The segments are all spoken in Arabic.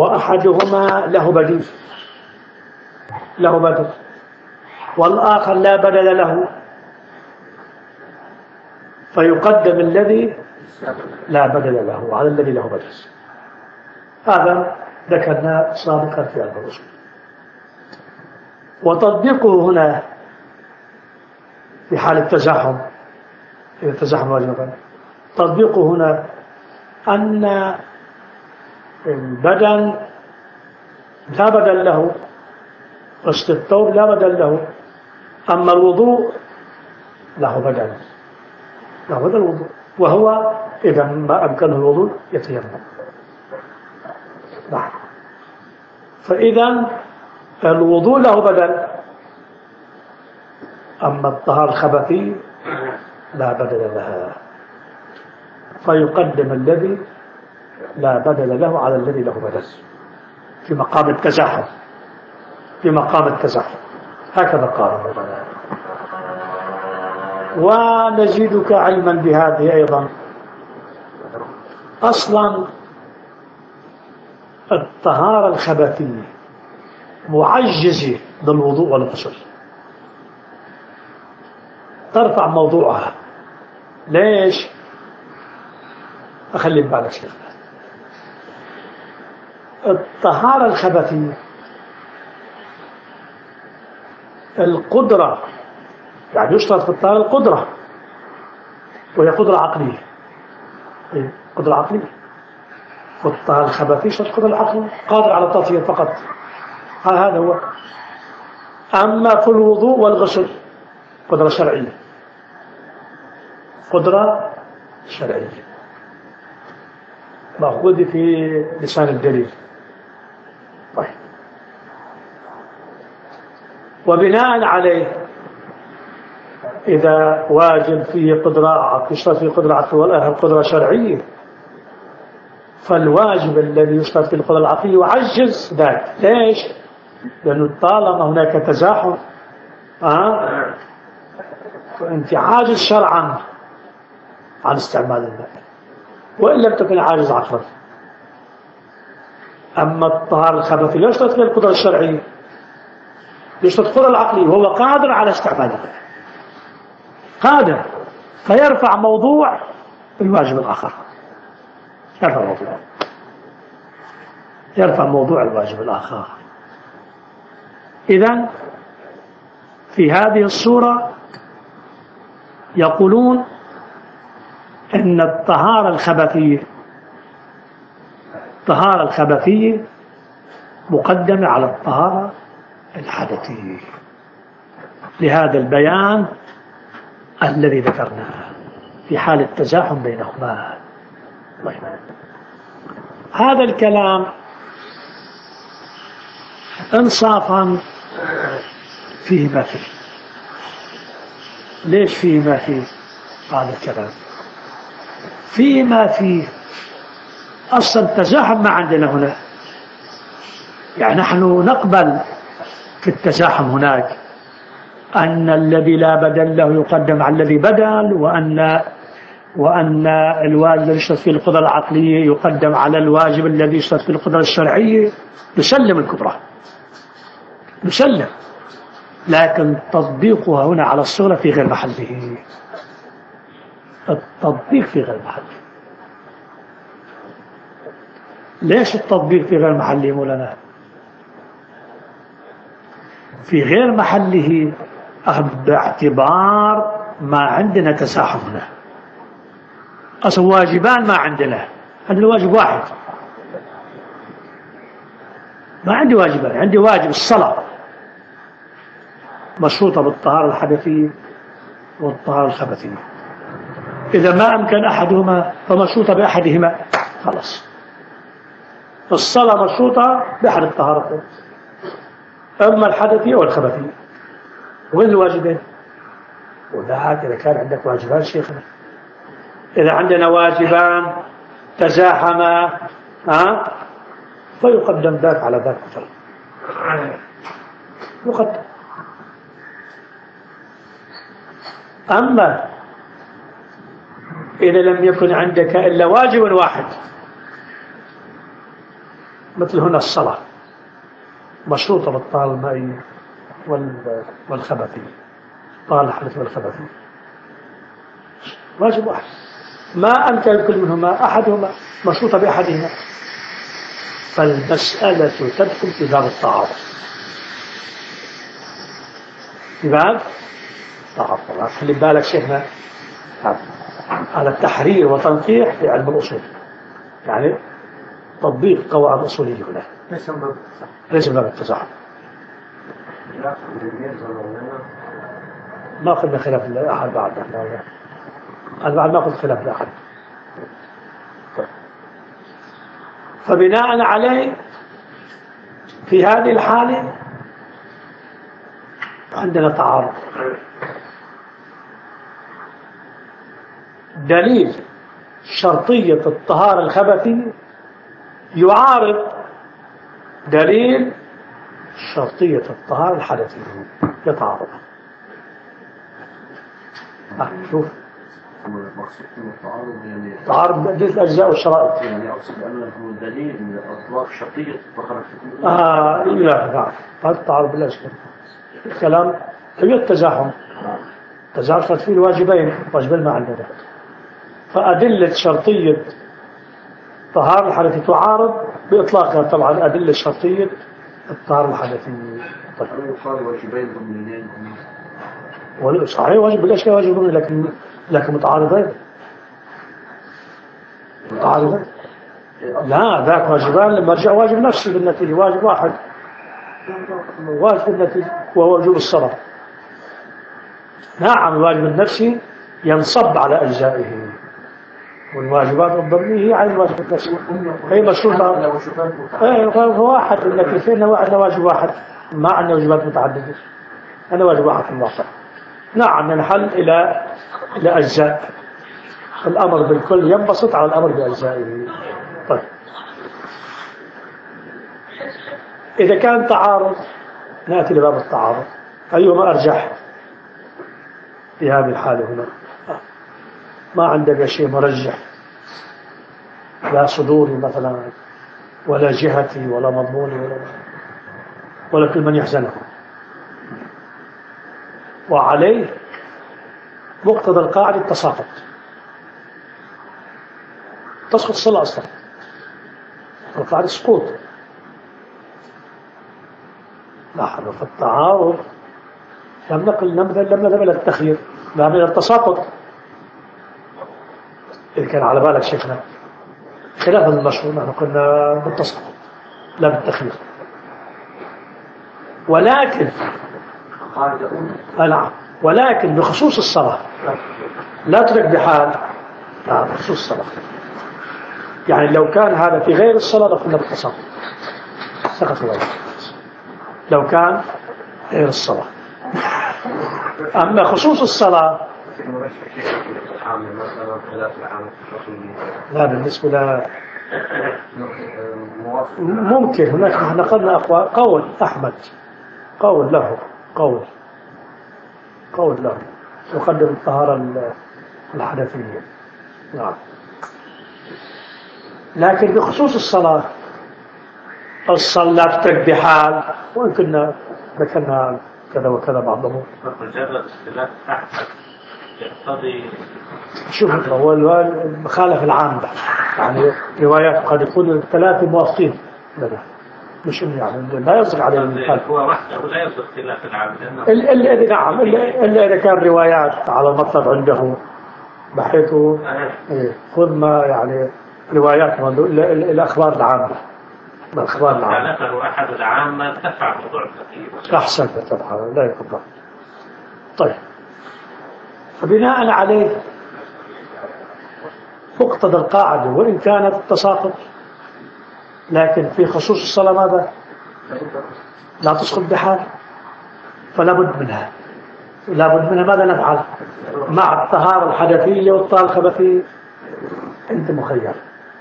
وأحدهما له بديل، والآخر لا بدل له، فيقدم الذي لا بدل له على الذي له بدل. هذا ذكرنا سابقا في الرسل. وتطبيقه هنا في حال التزاحم، إذا التزاحم واجبا، تطبيقه هنا أن البدن لا بدل له، غسل الثوب لا بدل له، أما الوضوء له بدل الوضوء، وهو إذا ما أمكنه الوضوء يتيمم. نعم. فإذا الوضوء له بدل، أما الطهارة الخبثي لا بدل لها، فيقدم الذي لا بدل له على الذي له بدل في مقام التزاحم، هكذا قال العلماء. ونزيدك علما بهذه أيضا، أصلا الطهارة الخبثية معجزة بالوضوء والغسل، ترفع موضوعها. ليش؟ أخلي بالك شيء. الطهارة الخبثية القدرة، يعني يشترط في الطهارة القدرة، وهي قدرة عقلية، قدرة عقلية. والطهارة الخبثية يشترط قدرة عقلية، قادر على التطهير فقط، هذا هو. أما في الوضوء والغسل قدرة شرعية، مأخوذ في لسان الدليل. طيب، وبناء عليه إذا واجب فيه قدرة، يشترط فيه قدرة عقلية والآخر قدرة شرعية، فالواجب الذي يشترط فيه القدرة العقلية يعجز ذاك. ليش؟ لأنه طالما هناك تزاحم فأنت عاجز شرعا عن استعمال الماء، وإن لم تكن عاجز عقلا. أما الطهارة الخبثية لا يشترط فيها القدرة الشرعية، يشترط القدرة العقلية، وهو قادر على استعمال الماء، قادر، فيرفع موضوع الواجب الآخر، يرفع موضوع الواجب الآخر. إذن في هذه الصورة يقولون إن الطهارة الخبثية مقدمة على الطهارة الحدثية، لهذا البيان الذي ذكرناه في حال التزاحم بينهما. هذا الكلام انصافا فيه ما فيه. ليش فيه ما فيه هذا الكلام؟ فيه ما فيه أصلا التزاحم ما عندنا هنا، يعني نحن نقبل في التزاحم هناك أن الذي لا بدل له يقدم على الذي بدل، وأن الواجب الذي يشترط فيه القدرة العقلية يقدم على الواجب الذي يشترط فيه القدرة الشرعية. نسلم الكبرى، نسلم، لكن تطبيقها هنا على الصورة في غير محله. التطبيق في غير محله. ليش التطبيق في غير محله مولانا؟ في غير محله باعتبار ما عندنا تزاحم هنا. أصل واجبان ما عندنا واجب واحد، ما عندي واجبان، عندي واجب الصلاة مشروطة بالطهارة الحدثية والطهارة الخبثية، إذا ما أمكن أحدهما فمشروطة بأحدهما، خلاص. الصلاة مشروطة بأحد الطهارتين، أما الحدثية والخبثية. وين الواجبين؟ وذاك إذا كان عندك واجبان شيخنا، إذا عندنا واجبان تزاحما فيقدم ذاك على ذاك مثلا، يقدم. أما إذا لم يكن عندك إلا واجب واحد مثل هنا الصلاة مشروطة بالطهارة المائية والخبثية، طهارة الحدث والخبثية، واجب واحد، ما أمكن كل منهما أحدهما مشروطة بأحدهما، فالمسألة تدخل في باب التعارض، في باب التعارض. خلي بالك شيخنا على التحرير وتنقيح في علم الأصول، يعني تطبيق قواعد أصولية هنا ليس باب التزاحم. ما أخذنا خلاف الأحد بعد ما أخذ خلاف الأحد. فبناء عليه في هذه الحالة عندنا تعارض. دليل شرطية الطهارة الخبثية يعارض دليل شرطية الطهارة الحدثية، يتعارض. شوف المقصود من التعارض يعني تعارض الأجزاء والشرائط، يعني أقصد أنه دليل من إطلاق شرطية الطهارة لا هذا التعارض بالأجزاء. الكلام هي التزاحم، تزاحم فيه الواجبين ما عندنا، فأدلة شرطية الطهارة الحدثية تعارض بإطلاقها طبعا أدلة شرطية الطهارة الحدثية. طيب يقال واجبين ضمنيين صحيح واجب بالأشياء واجب ضمني، لكن متعارضين. لا ذاك واجبان لما رجع واجب نفسي بالنتيجة، واجب واحد واجب النتيجة وهو وجوب الصلاة. نعم الواجب النفسي ينصب على أجزائه، والواجبات الضمنية هي عن الواجب النفسي، هي مشروطة. هو واحد التي فينا واجب واحد، ما عندنا واجبات متعددة، أنا واجب واحد في الواقع. نعم ننحل إلى أجزاء، الأمر بالكل ينبسط على الأمر بأجزائه. طيب إذا كان تعارض نأتي لباب التعارض، أيهما أرجح في هذه الحالة؟ هنا ما عندك شيء مرجح، لا صدوري مثلا ولا جهتي ولا مضموني ولا كل من يحزنه، وعليه مقتضى القاعدة التساقط، تسقط الصلاة أصلا، القاعدة سقوط. لاحظوا في التعارض لم نذهب إلى التخيير، ذهب إلى التساقط. إذا كان على بالك شيخنا خلاف المشهور نحن قلنا بالتساقط لا بالتخيير، ولكن ولكن بخصوص الصلاة لا ترك بحال، بخصوص الصلاة. يعني لو كان هذا في غير الصلاة لقلنا بالتساقط، سقط الواجب لو كان غير الصلاة. أما خصوص الصلاة لا، بالنسبة لا ممكن. هناك نحن قلنا قول أحمد، قول له يقدم الطهارة الحدثية. نعم. لكن بخصوص الصلاة تترك بحال، وإن كنا ذكرنا كذا وكذا بعض الأمور. مجرد اختلاف أحمد يقتضي شوف هو المخالفة العامة، يعني روايات قد يكون الثلاثة موافقين لنا، مش يعني لا يصدق عليه المخالفة. هو وحده لا يصدق اختلاف العام، نعم إلا إذا كان روايات على المطلب عنده بحيث خذ ما يعني روايات الأخبار العامة، الأخبار العامة خالفه أحد العامة تدفع موضوع التقييد أحسن تدفع لا يقبل. طيب فبناء عليه مقتضى القاعدة وإن كانت التساقط، لكن في خصوص الصلاة ماذا؟ لا تسقط بحال، فلا بد منها. ماذا نفعل مع الطهارة الحدثية والطهارة الخبثية؟ أنت مخير،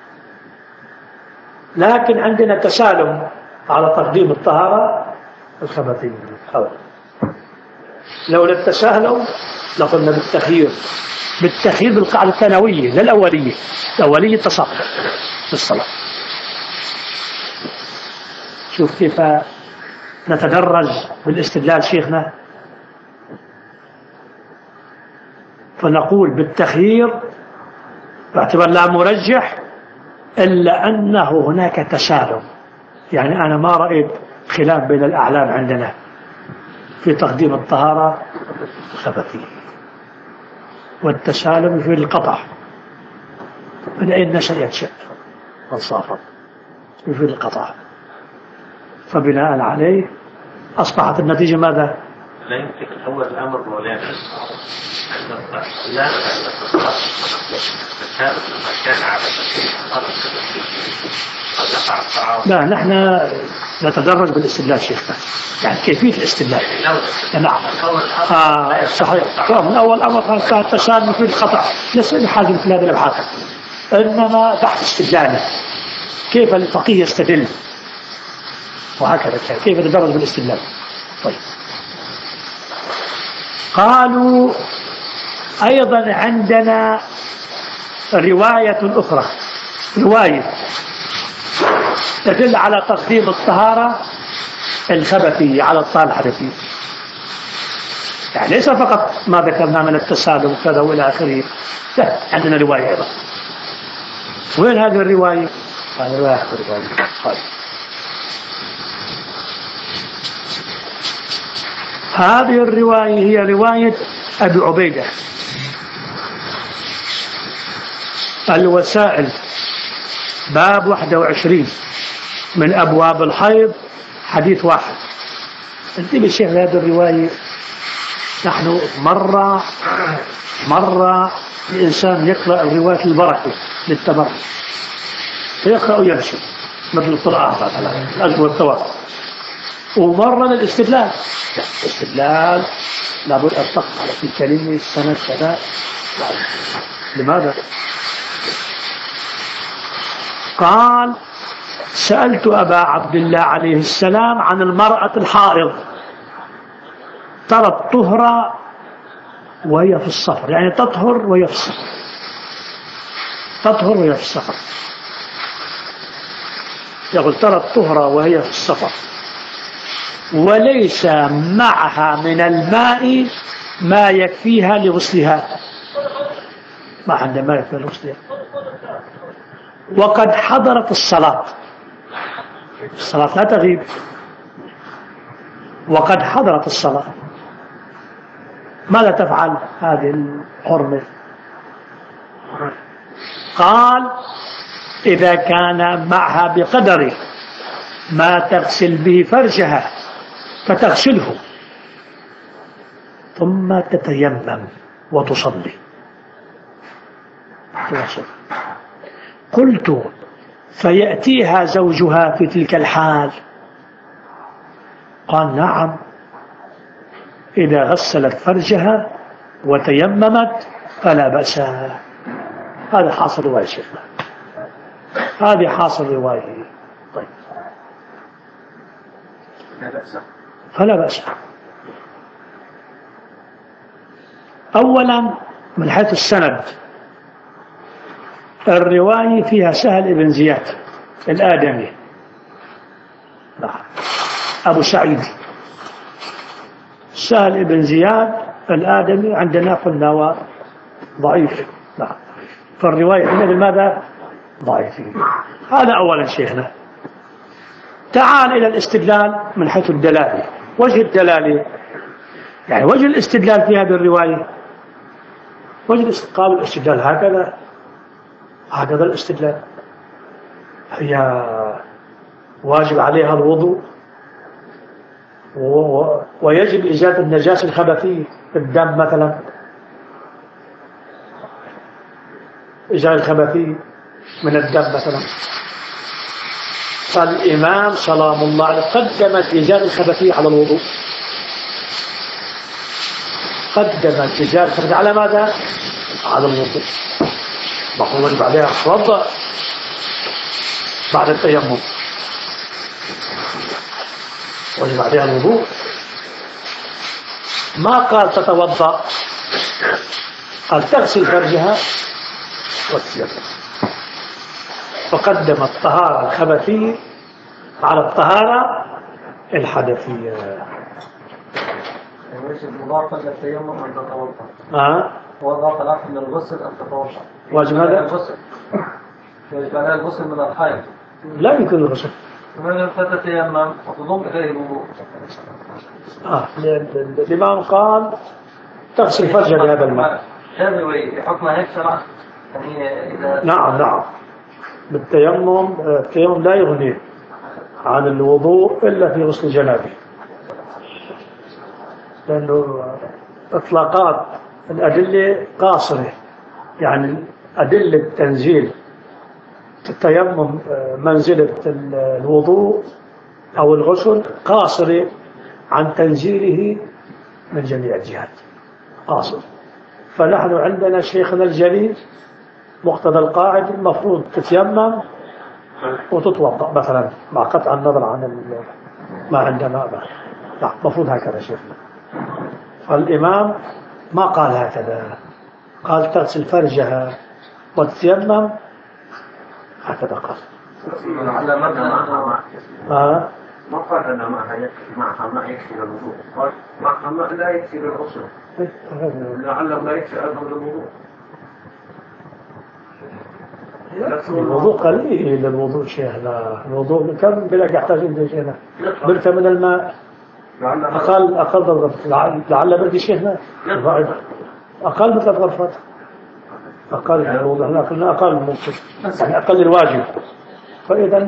لكن عندنا تسالم على تقديم الطهارة الخبثية. لولا التساهل لقلنا بالتخيير بالقاعدة الثانوية لا الأولية. الأولية تساقط في الصلاة. شوف كيف نتدرج بالاستدلال شيخنا. فنقول بالتخيير باعتبار لا مرجح إلا أنه هناك تسالم. يعني أنا ما رأيت خلاف بين الأعلام عندنا في تقديم الطهارة الخبثية، والتسالم في القطع من أين نشأ ينشأ والصافر في القطع. فبناء عليه أصبحت النتيجة ماذا؟ لا يمكن أول الأمر ولا يمكن لا، نحن نتدرج بالاستدلال شيخنا، يعني كيفية الاستدلال. نعم صحيح. من أول أمر كان التسالم في القطع، ليس بحاجة مثل هذه الأبحاث، إنما تحت استدلاله كيف الفقيه يستدل، وهكذا كيف يتدرج بالاستدلال. طيب، قالوا أيضا عندنا رواية أخرى، رواية تدل على تقديم الطهارة الخبثية على الطهارة الحدثية. يعني ليس فقط ما ذكرنا من التسالم وكذا وإلى آخره، لا، عندنا رواية أيضا. وين هذه الرواية؟ هذه رواية هذه الرواية هي رواية أبي عبيدة الوسائل، باب 21 من أبواب الحيض، حديث 1. انتبه شيخ هذه الرواية. نحن مرة الإنسان يقرأ رواية البركة للتبرك، فيقرأ ويمشي مثل القراءة الأجر والتواتر، ومرة للاستدلال. الاستدلال لابد أن تقع في كلمة سنة كذا. لماذا؟ قال: سألت أبا عبد الله عليه السلام عن المرأة الحائض ترى الطهر وهي في السفر، يعني تطهر وهي في السفر، تطهر وهي في السفر. يقول ترى الطهر وهي في السفر وليس معها من الماء ما يكفيها لغسلها، ما عندها ما يكفيها لغسلها، وقد حضرت الصلاة لا تغيب، وقد حضرت الصلاة. ماذا تفعل هذه الحرمة؟ قال: إذا كان معها بقدر ما تغسل به فرجها فتغسله ثم تتيمم وتصلي. قلت: فيأتيها زوجها في تلك الحال؟ قال: نعم، إذا غسلت فرجها وتيممت فلا بأس. هذا حاصل رواية شيخنا، هذه حاصل رواية. طيب، فلا بأس. أولا من حيث السند، الرواية فيها سهل بن زياد الآدمي، أبو سعيد سهل بن زياد الآدمي عندنا قلنا ضعيف، فالرواية هنا بماذا؟ ضعيف. هذا أولا شيخنا. تعال إلى الاستدلال من حيث الدلالة. وجه الدلالة يعني وجه الاستدلال في هذه الرواية، وجه قال الاستدلال هكذا الاستدلال. هي واجب عليها الوضوء ويجب إزالة النجاسة الخبثية في الدم مثلا، إزالة الخبثية من الدم مثلا. فالإمام سلام الله عليه قدمت إزالة الخبثية على الوضوء، قدمت إزالة الخبثية على ماذا؟ على الوضوء. مفروض يجب عليها التوضؤ بعد التيمم، ويجب عليها الوضوء. ما قال تتوضأ، قال تغسل فرجها وتتيمم، فقدم الطهارة الخبثية على الطهارة الحدثية. ليس مضافا للتيمم أن تتوضأ. وضع طلاق من الغسل أن تتوضأ. واجب هذا؟ الغسل. يجب عليها الغسل من الحيض. لا يمكن الغسل. ومن تتيمم وتضم إليه الوضوء. الإمام قال تغسل فرجها بهذا الماء. هذا حكمها هيك شرع. نعم. التيمم لا يغني عن الوضوء إلا في غسل الجنابة، لأنه إطلاقات الأدلة قاصرة، يعني أدلة تنزيل التيمم منزلة الوضوء أو الغسل قاصرة عن تنزيله من جميع الجهات، قاصر. فنحن عندنا شيخنا الجليل مقتضى القاعدة المفروض تتيمم وتتوضأ مثلا مع قطع النظر عن ما عندنا. لا، مفروض هكذا شيخنا. فالإمام ما قال هكذا، قال تغسل فرجها وتتيمم، هكذا قال. ما قال أن معها ما يكفي الوضوء، قال معها ما لا يكفي الغسل، لعله لا يكفي أيضا الوضوء. الوضوء قليل، الوضوء شيخنا، الوضوء كم بلا يحتاج إلى شيخنا؟ بركة من الماء أقل ضربة، لعل برد شيخنا أقل من 3 غرفات، أقل الوضوء، احنا قلنا أقل من يعني أقل الواجب. فإذا